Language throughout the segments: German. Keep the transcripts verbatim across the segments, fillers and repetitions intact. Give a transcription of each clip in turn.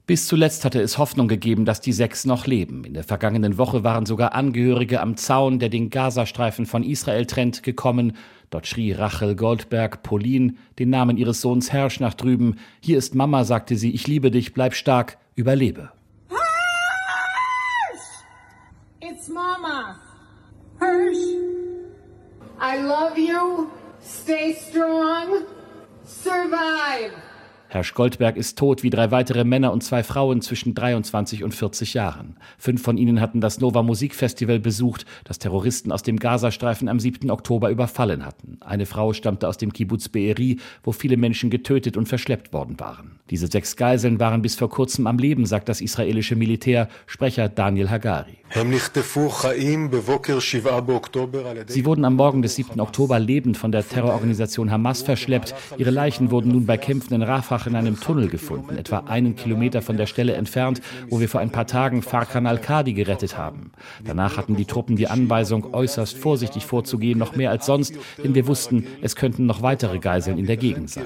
Bis zuletzt hatte es Hoffnung gegeben, dass die sechs noch leben. In der vergangenen Woche waren sogar Angehörige am Zaun, der den Gazastreifen von Israel trennt, gekommen. Dort schrie Rachel Goldberg, Pauline, den Namen ihres Sohns Hersh nach drüben. Hier ist Mama, sagte sie, ich liebe dich, bleib stark, überlebe. Hersh! It's Mama. Hersh, I love you. Stay strong. Survive. Hersh Goldberg ist tot, wie drei weitere Männer und zwei Frauen zwischen dreiundzwanzig und vierzig Jahren. Fünf von ihnen hatten das Nova Musikfestival besucht, das Terroristen aus dem Gazastreifen am siebten Oktober überfallen hatten. Eine Frau stammte aus dem Kibbuz Be'eri, wo viele Menschen getötet und verschleppt worden waren. Diese sechs Geiseln waren bis vor kurzem am Leben, sagt das israelische Militär, Sprecher Daniel Hagari. Sie wurden am Morgen des siebten Oktober lebend von der Terrororganisation Hamas verschleppt. Ihre Leichen wurden nun bei Kämpfen in Rafah in einem Tunnel gefunden, etwa einen Kilometer von der Stelle entfernt, wo wir vor ein paar Tagen Farkan al-Qadi gerettet haben. Danach hatten die Truppen die Anweisung, äußerst vorsichtig vorzugehen, noch mehr als sonst, denn wir wussten, es könnten noch weitere Geiseln in der Gegend sein.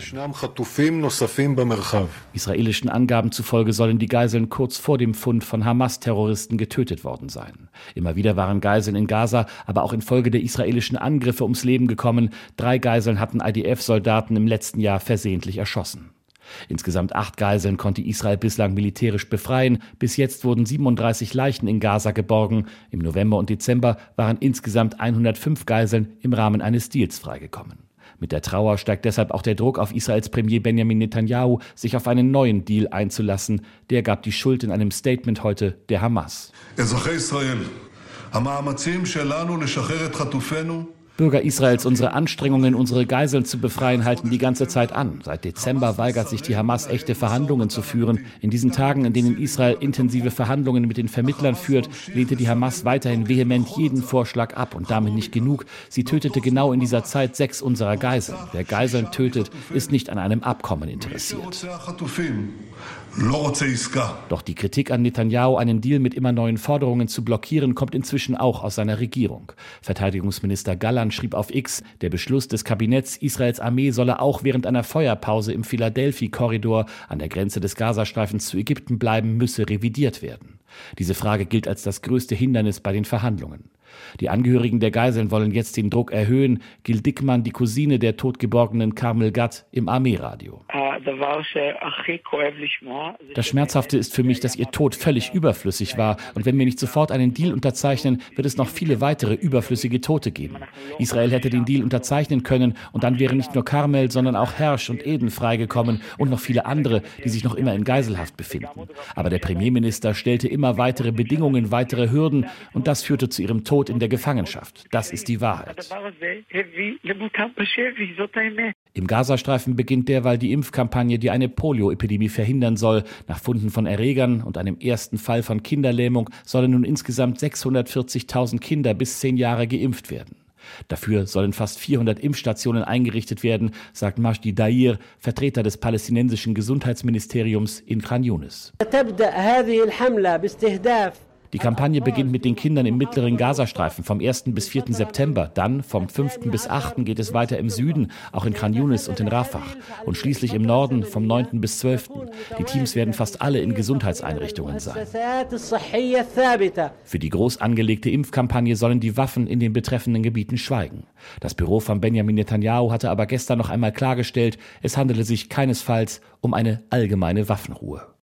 Israelischen Angaben zufolge sollen die Geiseln kurz vor dem Fund von Hamas-Terroristen getötet worden sein. Immer wieder waren Geiseln in Gaza, aber auch infolge der israelischen Angriffe ums Leben gekommen. Drei Geiseln hatten I D F-Soldaten im letzten Jahr versehentlich erschossen. Insgesamt acht Geiseln konnte Israel bislang militärisch befreien. Bis jetzt wurden siebenunddreißig Leichen in Gaza geborgen. Im November und Dezember waren insgesamt hundertfünf Geiseln im Rahmen eines Deals freigekommen. Mit der Trauer steigt deshalb auch der Druck auf Israels Premier Benjamin Netanyahu, sich auf einen neuen Deal einzulassen. Der gab die Schuld in einem Statement heute der Hamas. Bürger Israels, unsere Anstrengungen, unsere Geiseln zu befreien, halten die ganze Zeit an. Seit Dezember weigert sich die Hamas, echte Verhandlungen zu führen. In diesen Tagen, in denen Israel intensive Verhandlungen mit den Vermittlern führt, lehnte die Hamas weiterhin vehement jeden Vorschlag ab. Und damit nicht genug. Sie tötete genau in dieser Zeit sechs unserer Geiseln. Wer Geiseln tötet, ist nicht an einem Abkommen interessiert. Doch die Kritik an Netanyahu, einen Deal mit immer neuen Forderungen zu blockieren, kommt inzwischen auch aus seiner Regierung. Verteidigungsminister Gallant schrieb auf X, der Beschluss des Kabinetts, Israels Armee solle auch während einer Feuerpause im Philadelphia-Korridor an der Grenze des Gazastreifens zu Ägypten bleiben, müsse revidiert werden. Diese Frage gilt als das größte Hindernis bei den Verhandlungen. Die Angehörigen der Geiseln wollen jetzt den Druck erhöhen, Gil Dickmann, die Cousine der totgeborgenen Carmel Gad, im Armeeradio. Das Schmerzhafte ist für mich, dass ihr Tod völlig überflüssig war. Und wenn wir nicht sofort einen Deal unterzeichnen, wird es noch viele weitere überflüssige Tote geben. Israel hätte den Deal unterzeichnen können und dann wären nicht nur Carmel, sondern auch Hersh und Eden freigekommen und noch viele andere, die sich noch immer in Geiselhaft befinden. Aber der Premierminister stellte immer weitere Bedingungen, weitere Hürden und das führte zu ihrem Tod in der Gefangenschaft. Das ist die Wahrheit. Im Gazastreifen beginnt derweil die Impfkampagne, die eine Polioepidemie verhindern soll. Nach Funden von Erregern und einem ersten Fall von Kinderlähmung sollen nun insgesamt sechshundertvierzigtausend Kinder bis zehn Jahre geimpft werden. Dafür sollen fast vierhundert Impfstationen eingerichtet werden, sagt Majdi Dair, Vertreter des palästinensischen Gesundheitsministeriums in Khan Yunis. Die Kampagne beginnt mit den Kindern im mittleren Gazastreifen vom ersten bis vierten September. Dann vom fünften bis achten geht es weiter im Süden, auch in Khan Yunis und in Rafah. Und schließlich im Norden vom neunten bis zwölften Die Teams werden fast alle in Gesundheitseinrichtungen sein. Für die groß angelegte Impfkampagne sollen die Waffen in den betreffenden Gebieten schweigen. Das Büro von Benjamin Netanyahu hatte aber gestern noch einmal klargestellt, es handele sich keinesfalls um eine allgemeine Waffenruhe.